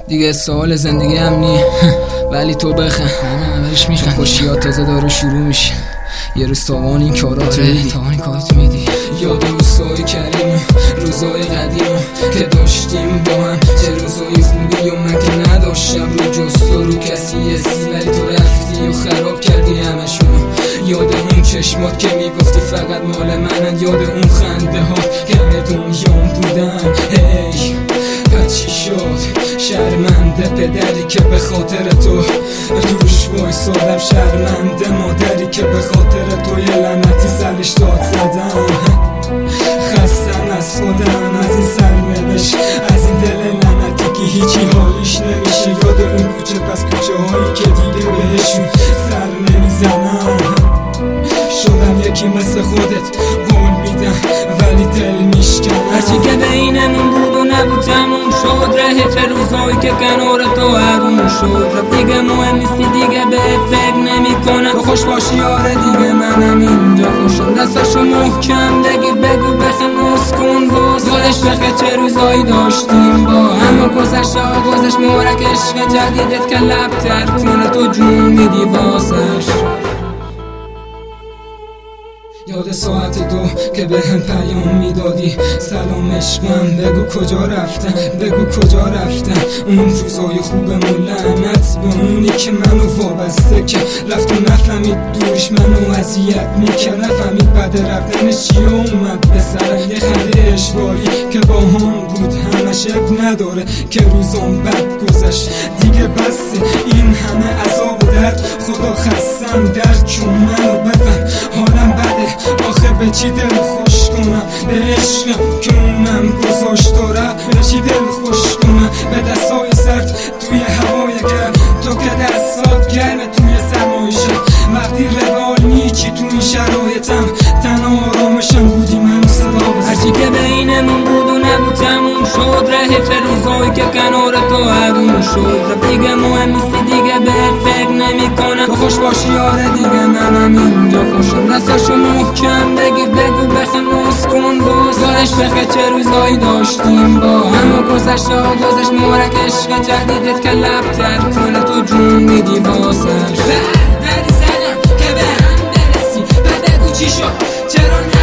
دیگه سوال زندگی هم نی ولی تو بخن همه اولش میخن خوشیات تازه داره شروع میشه. یه روز تاوان این کاراتو میدی یاد روزای کریم روزای قدیم که داشتیم با هم، چه روزای خوبی و من که نداشتم رو جست و رو کسی اسی، ولی تو رفتی و خراب کردی همشونو. یاد اون چشمات که میگفتی فقط مال منن، یاد اون خنده ها که به دنیام بودن. هی چی شد؟ شرمنده پدری که به خاطر تو توش وایسادم، شرمنده مادری که به خاطر تو یه لعنتی سرش داد زدم. خستم از خودم، از این سرنوشت، از این دل لعنتی که هیچی حالیش نمیشه. یاد اون کوچه پس کوچه هایی که دیگه بهشون سر نمیزنم. شدم یکی مثل خودت، قول میدم ولی دل میشکنم. هرچی که بینمون بود و نبود تموم شد، ره فروزهایی که کنار تو حروم شد. رفت دیگه مهم نیستی، دیگه به فکر نمی کنم. تو خوش باشی آره دیگه منم اینجا خوشم. دستاشو محکم بگیر بگو بخموس کن باز، یادش بخیر چه روزایی داشتیم با هم. اما گذشت مورک عشق جدیدت که لب تر کنه تو جون میدی واسش. یاد ساعت دو که به هم پیام میدادی سلام عشقم، بگو کجا رفتن، بگو کجا رفتن اون روزای خوبمون. لعنت به اونی که منو وابسته که رفت و نفهمید دورش منو اذیت میکرد، نفهمید بعد رفتنش چی اومد به سرم. یه خنده اشباری که با هم بود همش اب نداره که روزام بد گذشت دیگه بسه. این همه عذاب و درد خدا خستم درد چون منو بفهم حالم بده. آخه به چی دل خوش کنم به عشقم که اونم گذاشت و رفت. به چی دل خوش کنم به دستای سرد توی هوای گرم، تو که دستات گرمه توی سرمایشه. وقتی روال نیکی تو این شرایطم تنها آرامشم بودی من صدا بزن. هرچی که بینمون بود و نبود تموم شد، ره فروزهایی که کنار تو حروم شد. رفت دیگه مهم نیستی، دیگه به فکر نمی کنم. تو خوش باشی آره دیگه منم اینجا خوشم. دستاشو محکم بگیر بگو بخموس کن باز، یادش بخیر چه روزایی داشتیم با هم. اما گذشت مورک عشق جدیدت که لب تر کنه تو جون میدی واسش. دری زدم که به هم برسی، بعد بگو چی شد چرا